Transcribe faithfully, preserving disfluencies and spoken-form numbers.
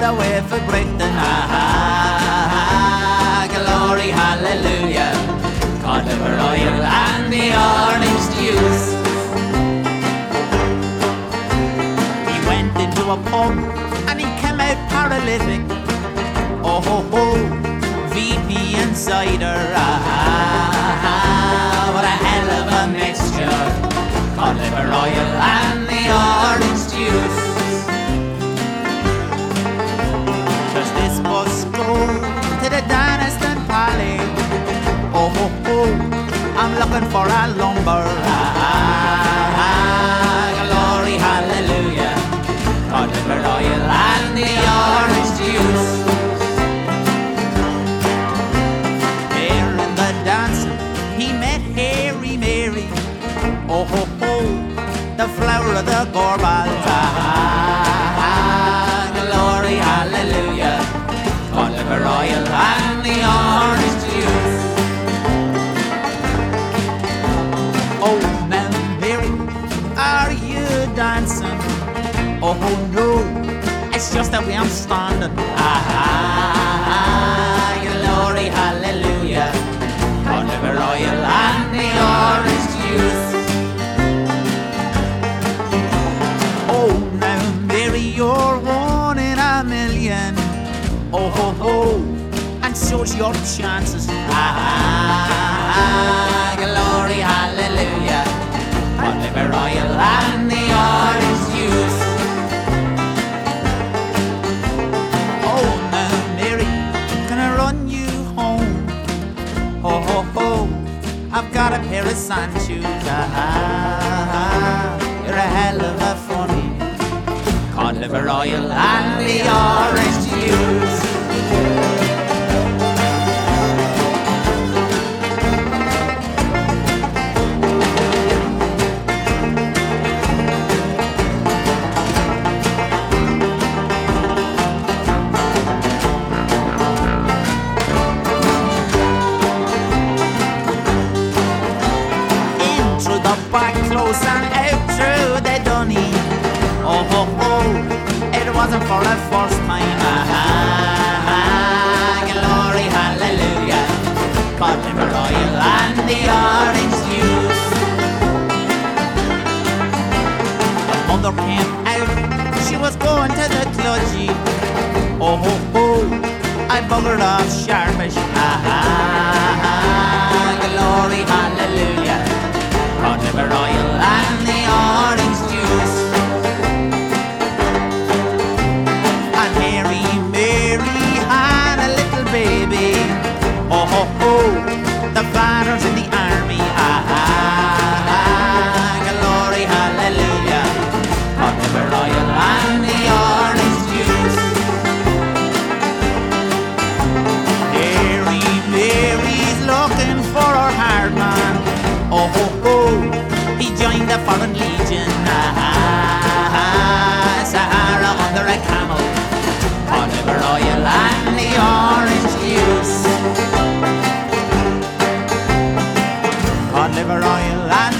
away for Britain. Ah, glory, hallelujah. Cod liver oil and the orange juice. He went into a pub and he came out paralytic. Oh ho ho, V P and cider. Ah, what a hell of a mixture. Cod liver oil and the orange juice. Does this bus go to the Daniston Pally? Oh ho ho, I'm looking for a lumber. Ah, glory, hallelujah. Cod liver oil and the orange juice. There in the dance, he met Harry Mary. Oh ho ho, the flower of the Gorbals. Ah, glory, hallelujah. Cod liver oil and the orange juice. Oh, now Mary, are you dancing? Oh no, it's just that way I'm standing. Ah, glory, hallelujah. Cod liver oil and the orange juice. Oh, now Mary, you're one in a million. Oh ho ho, and so's your chances. Ah, glory, hallelujah. Cod liver oil and the orange juice. Oh, now Mary, can I run you home? Ho ho ho, I've got a pair of sand shoes. Ah, you're a hell of a funny. Cod liver oil and the orange juice. Into the back close and out through the dunny. Oh ho ho, it wasn't for the first time. Ah, glory, hallelujah. Cod liver oil and the orange juice. The mother came out, she was going to the clodgy. Oh ho ho, I buggered off sharpish. Ah, glory, hallelujah. Cod liver oil and the orange juice. And Harry Mary had a little baby. Oh ho ho, the father's in the army. Ah, glory, hallelujah. Cod liver oil and the orange juice. Harry Mary's looking for her hard man. Oh ho ho, he joined the Foreign Legion. Ah, Sahara under a camel. Cod liver oil and the orange juice. Cod liver oil and